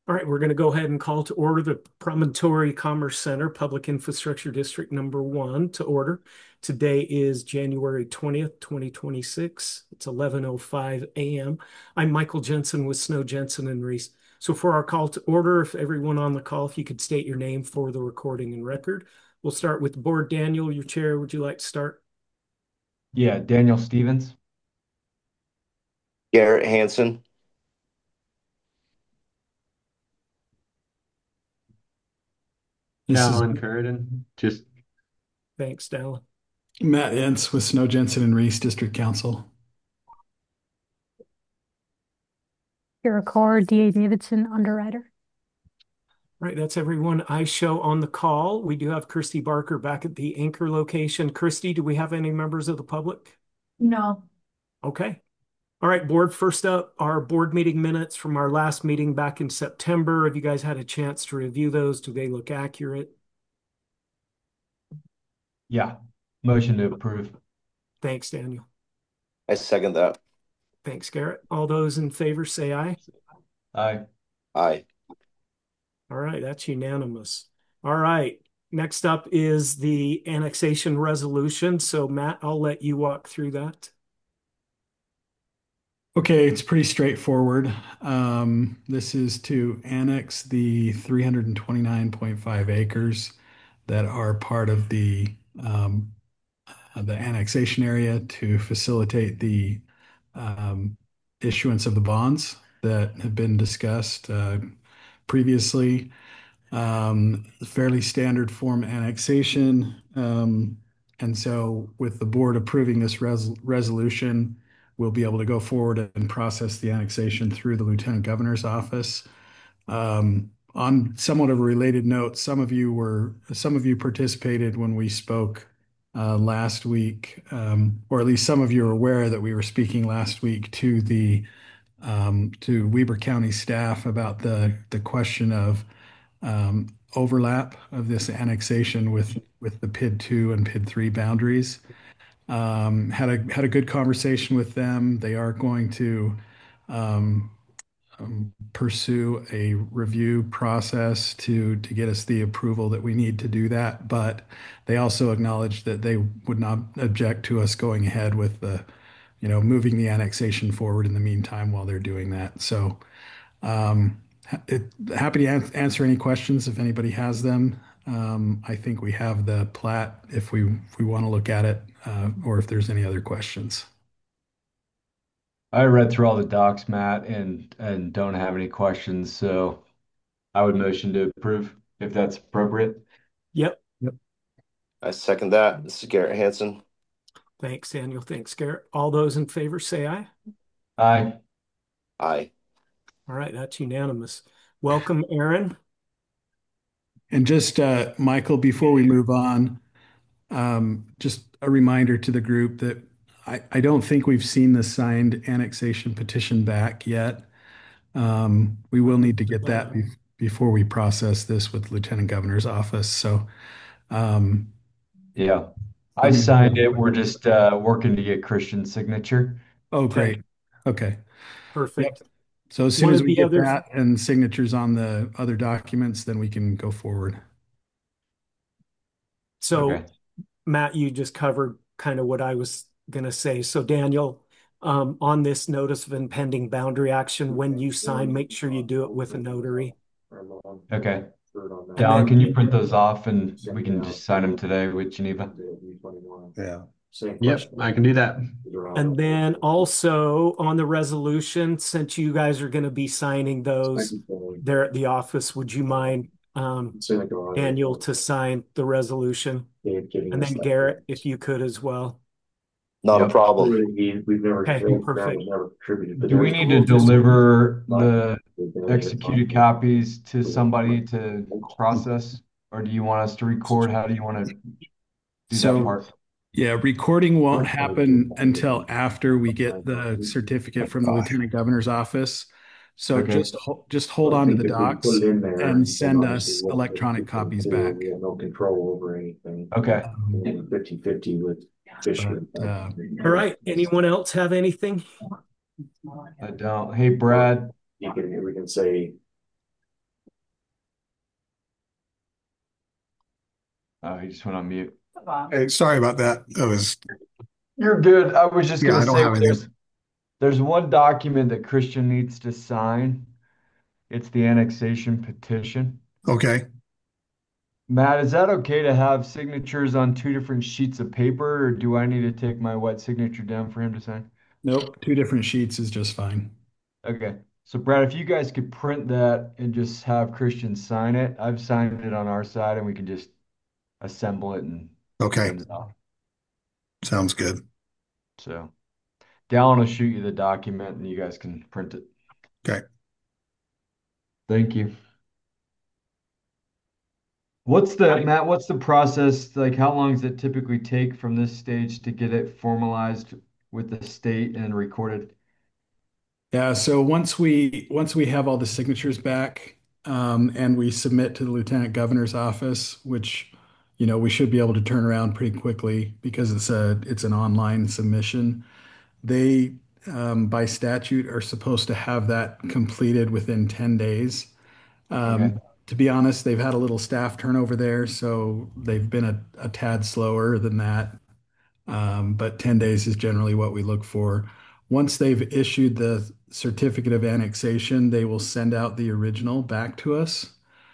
All right, we're going to go ahead and call to order the Promontory Commerce Center Public Infrastructure District Number 1 to order. Today is January 20th, 2026. It's 11:05 a.m. I'm Michael Jensen with Snow Jensen and Reese. So for our call to order, if everyone on the call, if you could state your name for the recording and record. We'll start with the board. Daniel, your chair, would you like to start? Yeah, Daniel Stevens. Garrett Hansen. This is Alan Curran, just Thanks, Dallin. Matt Ince with Snow Jensen and Reese District Council. Kara Carr, DA Davidson, underwriter. All right, that's everyone I show on the call. We do have Christy Barker back at the anchor location. Christy, do we have any members of the public? No. Okay. All right, board, first up, our board meeting minutes from our last meeting back in September. Have you guys had a chance to review those? Do they look accurate? Yeah, motion to approve. Thanks, Daniel. I second that. Thanks, Garrett. All those in favor say aye. Aye. Aye. All right, that's unanimous. All right, next up is the annexation resolution. So Matt, I'll let you walk through that. Okay, it's pretty straightforward. This is to annex the 329.5 acres that are part of the annexation area to facilitate the um, issuance of the bonds that have been discussed previously. Fairly standard form annexation. And so with the board approving this resolution, we'll be able to go forward and process the annexation through the Lieutenant Governor's office. On somewhat of a related note, some of you participated when we spoke last week, or at least some of you are aware that we were speaking last week to the to Weber County staff about the question of overlap of this annexation with the PID 2 and PID 3 boundaries. Had a good conversation with them. They are going to um, pursue a review process to get us the approval that we need to do that. But they also acknowledged that they would not object to us going ahead with moving the annexation forward in the meantime while they're doing that. So um, happy to answer any questions if anybody has them. I think we have the plat if we want to look at it, or if there's any other questions. I read through all the docs, Matt, and don't have any questions, so I would motion to approve if that's appropriate. Yep. Yep. I second that. This is Garrett Hansen. Thanks, Daniel. Thanks, Garrett. All those in favor say aye. Aye. Aye. All right, that's unanimous. Welcome, Aaron. And just Michael, before we move on, just a reminder to the group that I don't think we've seen the signed annexation petition back yet. We will need to get that before we process this with Lieutenant Governor's office. So, um, Yeah. I let me. signed it. We're just working to get Christian's signature. Oh, Okay, great. Okay. Yep. perfect. So as soon One as of we the get other, that and signatures on the other documents, then we can go forward. so Okay. Matt, you just covered kind of what I was going to say. So Daniel, on this notice of impending boundary action, when you sign, make sure you do it with a notary. Okay. And Dallin, can you then, print those off and we can just sign them today with Geneva? yeah. Yep, I can do that. and then also on the resolution, since you guys are going to be signing those there at the office, would you mind, Daniel, to sign the resolution? And then Garrett, if you could as well. Not a Yep. problem. Okay, perfect. Do we need to We'll just, deliver the executed copies to somebody to process? Or do you want us to record? How do you want to do that So part? yeah, recording won't happen until after we get the certificate from the Lieutenant Governor's office. So Okay. just hold on to the docs and send us electronic copies back. Okay. But all right. Anyone else have anything? I don't. Hey, Brad, We can say Oh, he just went on mute. Hey, sorry about that. You're good. I was just Yeah, gonna I don't say have anything. there's one document that Christian needs to sign. It's the annexation petition. Okay. Matt, is that okay to have signatures on two different sheets of paper, or do I need to take my wet signature down for him to sign? Nope, 2 different sheets is just fine. Okay. So Brad, if you guys could print that and just have Christian sign it, I've signed it on our side and we can just assemble it and Okay. send it off. Sounds good. So Dallin will shoot you the document and you guys can print it. Okay. Thank you. Matt, what's the process? Like, how long does it typically take from this stage to get it formalized with the state and recorded? Yeah, so once we have all the signatures back, and we submit to the Lieutenant Governor's office, which, we should be able to turn around pretty quickly because it's an online submission. They, by statute, are supposed to have that completed within 10 days. Okay. To be honest, they've had a little staff turnover there, so they've been a tad slower than that. But 10 days is generally what we look for. Once they've issued the certificate of annexation, they will send out the original back to us.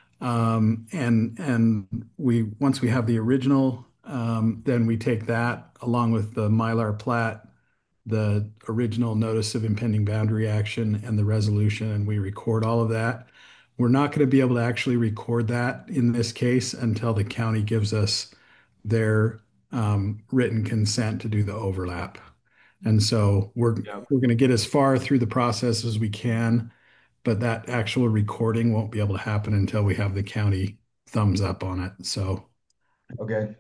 And once we have the original, then we take that along with the Mylar plat, the original notice of impending boundary action, and the resolution, and we record all of that. We're not going to be able to actually record that in this case until the county gives us their written consent to do the overlap. And so we're Yep. we're going to get as far through the process as we can, but that actual recording won't be able to happen until we have the county thumbs up on it. So Okay.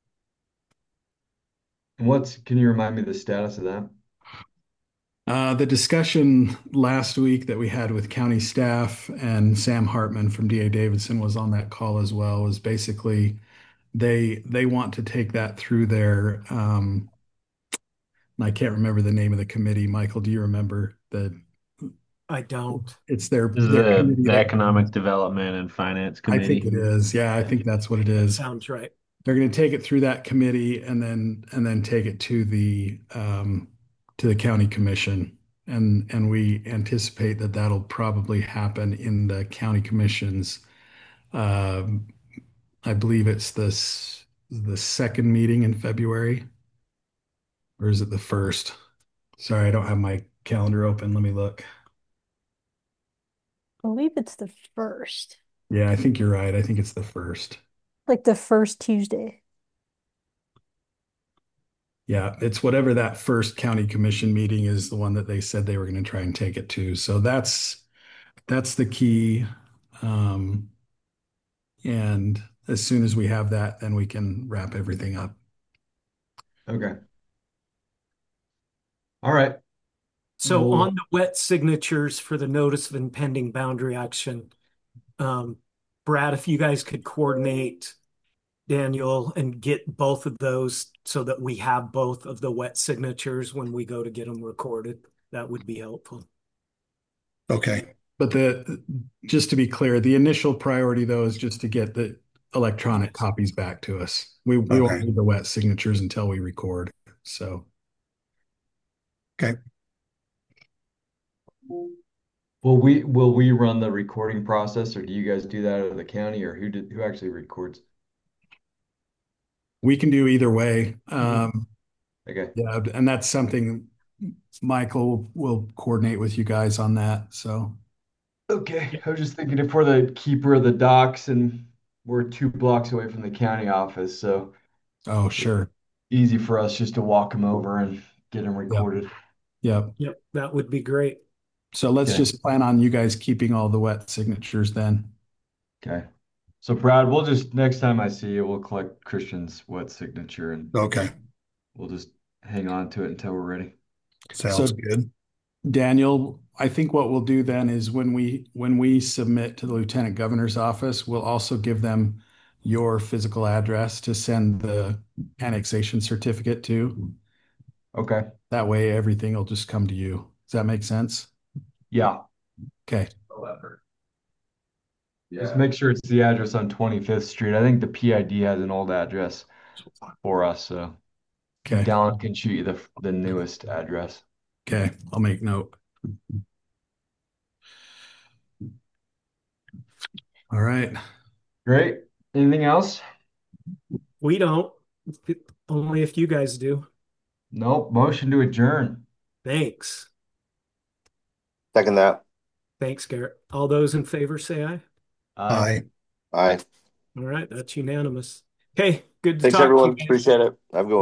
Can you remind me the status of that? the discussion last week that we had with county staff and Sam Hartman from DA Davidson was on that call as well, was basically they want to take that through their I can't remember the name of the committee. Michael, do you remember I don't. it's their This is their committee the that Economic Development and Finance I think Committee. it is. Yeah, I think that's what it is. Sounds right. They're going to take it through that committee and then take it to the county commission. And we anticipate that that'll probably happen in the county commissions. Um, I believe it's the second meeting in February, or is it the first? Sorry, I don't have my calendar open. Let me look. I believe it's the first, Yeah, I think you're right. I think it's the first. like the first Tuesday. Yeah, it's whatever that first county commission meeting is, the one that they said they were going to try and take it to. So that's the key. Um, and as soon as we have that, then we can wrap everything up. Okay. All right. So We'll- on the wet signatures for the notice of impending boundary action, Brad, if you guys could coordinate Daniel and get both of those so that we have both of the wet signatures when we go to get them recorded, that would be helpful. Okay. But just to be clear, the initial priority though is just to get the electronic copies back to us. We won't Okay. need the wet signatures until we record. So Okay. Will we run the recording process, or do you guys do that out of the county, or who actually records? we can do either way. Okay. Yeah, and that's something Michael will coordinate with you guys on that. So Okay. I was just thinking if we're the keeper of the docks and we're 2 blocks away from the county office, so oh, sure. easy for us just to walk them over and get them Yeah. recorded. Yeah. Yep, that would be great. So let's Okay. just plan on you guys keeping all the wet signatures then. Okay. So Brad, next time I see you, we'll collect Christian's wet signature and Okay. we'll just hang on to it until we're ready. Sounds So good. Daniel, I think what we'll do then is when we submit to the Lieutenant Governor's office, we'll also give them your physical address to send the annexation certificate to. Okay. That way everything will just come to you. Does that make sense? Yeah. Okay. Just make sure it's the address on 25th Street. I think the PID has an old address for us, so Okay. Dallin can shoot you the newest address. Okay. I'll make note. All right. Great. Anything else? We don't. Only if you guys do. Nope. Motion to adjourn. Thanks. Second that. Thanks, Garrett. All those in favor say aye. Aye. Aye. All right, that's unanimous. Okay, good to Thanks, talk to you everyone. guys. Appreciate it. Have a good one.